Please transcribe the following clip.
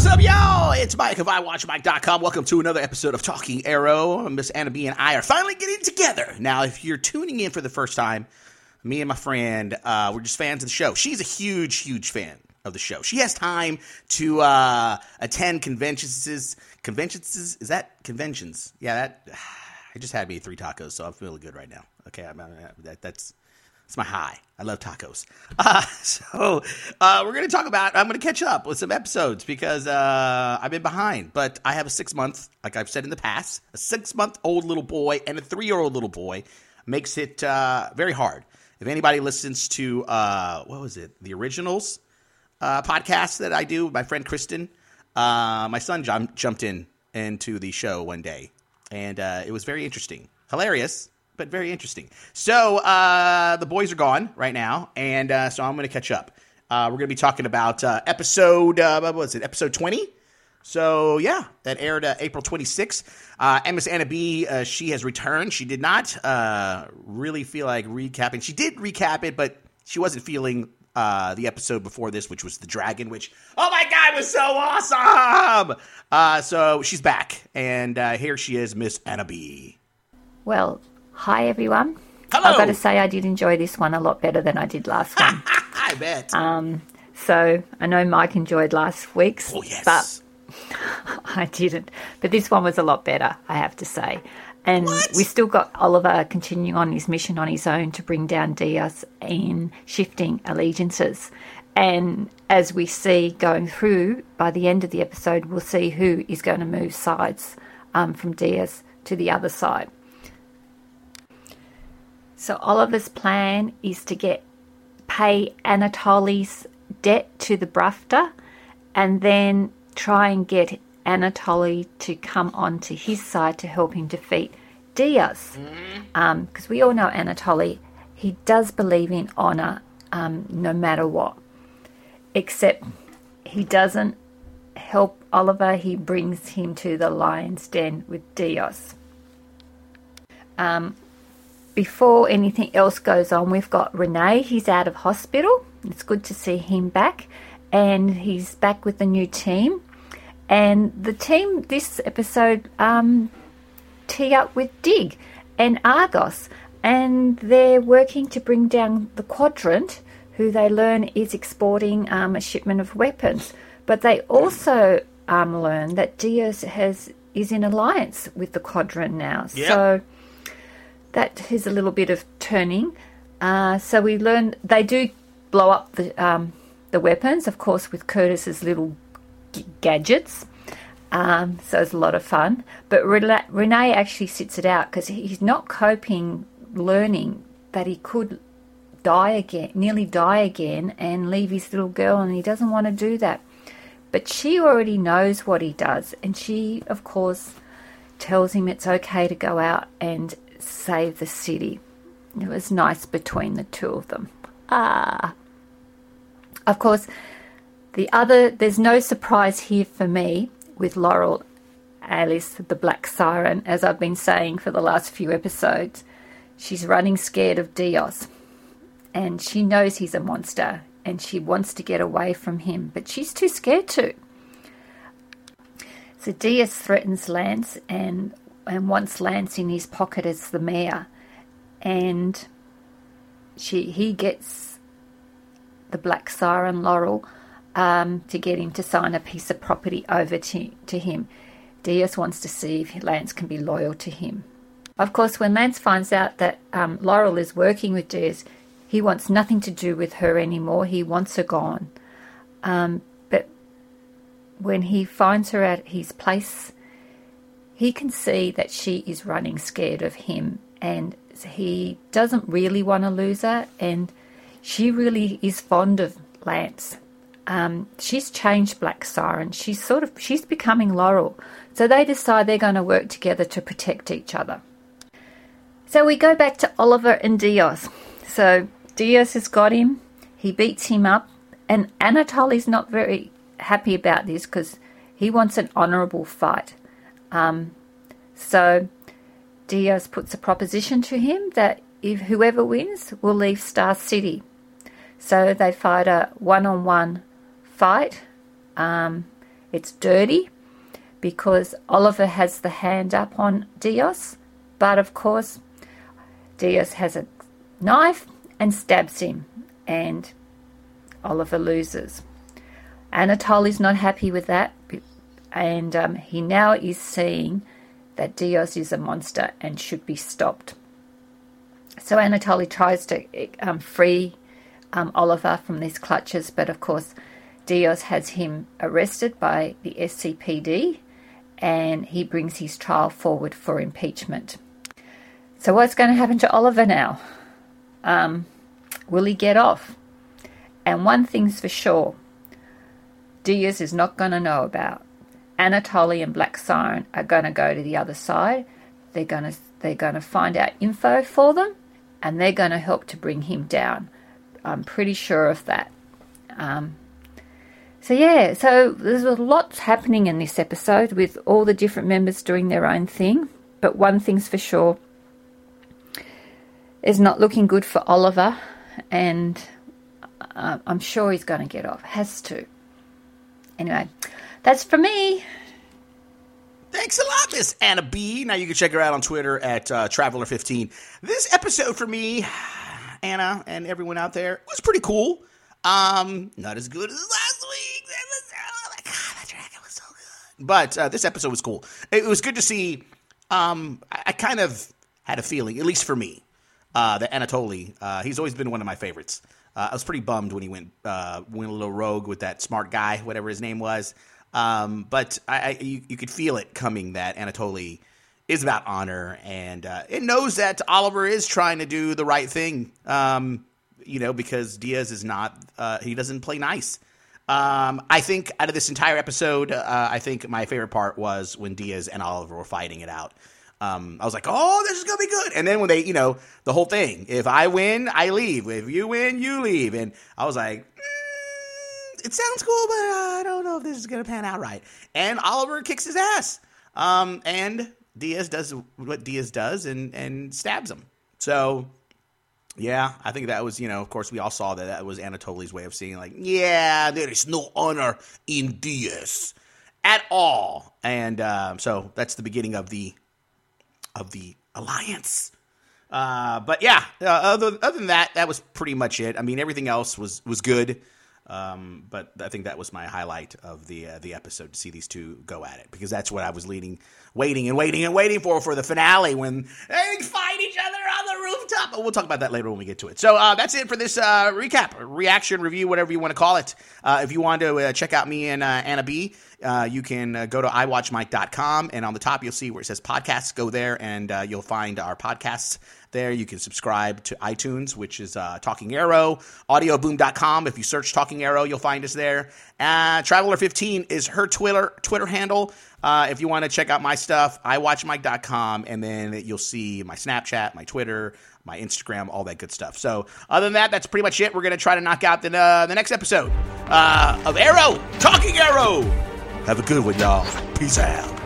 What's up, y'all? It's Mike of iWatchMike.com. Welcome to another episode of Talking Arrow. Miss Anna B and I are finally getting together. Now, if you're tuning in for the first time, me and my friend, we're just fans of the show. She's a huge, huge fan of the show. She has time to attend conventions. Is that conventions? Yeah, I just had me 3 tacos, so I'm feeling good right now. Okay, that's my high. I love tacos. So we're going to talk about, I'm going to catch up with some episodes because I've been behind. But I have a 6-month, like I've said in the past, a 6-month-old little boy and a 3-year-old little boy makes it very hard. If anybody listens to, the Originals podcast that I do with my friend Kristen, my son jumped into the show one day. And it was very interesting. Hilarious, but very interesting. So the boys are gone right now, and so I'm going to catch up. We're going to be talking about episode 20? So, yeah, that aired April 26th. Miss Anna B, she has returned. She did not really feel like recapping. She did recap it, but she wasn't feeling the episode before this, which was the dragon, which, oh my God, was so awesome! So she's back, and here she is, Miss Anna B. Well, hi everyone. Hello. I've got to say I did enjoy this one a lot better than I did last one. I bet. So I know Mike enjoyed last week's, but I didn't. But this one was a lot better, I have to say. And we still got Oliver continuing on his mission on his own to bring down Diaz in shifting allegiances. And as we see going through, by the end of the episode, we'll see who is going to move sides from Diaz to the other side. So Oliver's plan is to pay Anatoly's debt to the Brufta and then try and get Anatoly to come onto his side to help him defeat Diaz. Because we all know Anatoly, he does believe in honour no matter what. Except he doesn't help Oliver, he brings him to the lion's den with Diaz. Before anything else goes on, we've got Renee. He's out of hospital. It's good to see him back. And he's back with the new team. And the team this episode tee up with Dig and Argos. And they're working to bring down the Quadrant, who they learn is exporting a shipment of weapons. But they also learn that Diaz is in alliance with the Quadrant now. Yep. So that is a little bit of turning. So we learn they do blow up the weapons, of course, with Curtis's little gadgets. So it's a lot of fun. But Renee actually sits it out because he's not coping, learning that he could nearly die again and leave his little girl, and he doesn't want to do that. But she already knows what he does, and she, of course, tells him it's okay to go out and save the city. It was nice between the two of them. Of course, there's no surprise here for me with Laurel, Alice, the Black Siren, as I've been saying for the last few episodes. She's running scared of Diaz, and she knows he's a monster, and she wants to get away from him, but she's too scared to. So Diaz threatens Lance and wants Lance in his pocket as the mayor, and he gets the Black Siren, Laurel, to get him to sign a piece of property over to him. Diaz wants to see if Lance can be loyal to him. Of course, when Lance finds out that Laurel is working with Diaz, he wants nothing to do with her anymore. He wants her gone. But when he finds her at his place, he can see that she is running scared of him, and he doesn't really want to lose her, and she really is fond of Lance. She's changed Black Siren. She's becoming Laurel. So they decide they're going to work together to protect each other. So we go back to Oliver and Diaz. So Diaz has got him. He beats him up. And Anatoly's not very happy about this because he wants an honourable fight. So Diaz puts a proposition to him that if whoever wins will leave Star City. So they fight a one-on-one fight. it's dirty because Oliver has the hand up on Diaz. But of course, Diaz has a knife and stabs him, and Oliver loses. Anatoly is not happy with that, and he now is seeing that Diaz is a monster and should be stopped. So Anatoly tries to free Oliver from these clutches, but of course Diaz has him arrested by the SCPD, and he brings his trial forward for impeachment. So what's going to happen to Oliver now? Will he get off? And one thing's for sure, Diaz is not going to know about. Anatoly and Black Siren are going to go to the other side. They're going to find out info for them, and they're going to help to bring him down. I'm pretty sure of that. So there's a lot happening in this episode with all the different members doing their own thing. But one thing's for sure, it's not looking good for Oliver, and I'm sure he's going to get off. Has to. Anyway, that's for me. Thanks a lot, Miss Anna B. Now you can check her out on Twitter at Traveler15. This episode for me, Anna and everyone out there, was pretty cool. Not as good as last week's episode. Oh my God, that dragon was so good. But this episode was cool. It was good to see. I kind of had a feeling, at least for me, that Anatoly, he's always been one of my favorites. I was pretty bummed when he went a little rogue with that smart guy, whatever his name was. But you could feel it coming that Anatoly is about honor, and it knows that Oliver is trying to do the right thing, because Diaz is not, he doesn't play nice. I think out of this entire episode, I think my favorite part was when Diaz and Oliver were fighting it out. I was like, oh, this is going to be good. And then when they, the whole thing, if I win, I leave. If you win, you leave. And I was like, it sounds cool, but I don't know if this is going to pan out right. And Oliver kicks his ass. And Diaz does what Diaz does and stabs him. So, yeah, I think that was, of course, we all saw that was Anatoly's way of saying, like, yeah, there is no honor in Diaz at all. And so that's the beginning of the alliance. But yeah, other than that, that was pretty much it. I mean, everything else was good. But I think that was my highlight of the episode, to see these two go at it, because that's what I was waiting for the finale, when they fight each other on the rooftop. But we'll talk about that later when we get to it. So that's it for this recap, reaction, review, whatever you want to call it. If you want to check out me and Anna B, you can go to iwatchmike.com, and on the top you'll see where it says podcasts. Go there, and you'll find our podcasts there. You can subscribe to iTunes, which is Talking Arrow, audioboom.com. If you search Talking Arrow, you'll find us there. Traveler15 is her Twitter handle. If you want to check out my stuff, iwatchmike.com, and then you'll see my Snapchat, my Twitter, my Instagram, all that good stuff. So other than that, that's pretty much it. We're going to try to knock out the next episode of Arrow, Talking Arrow. Have a good one, y'all. Peace out.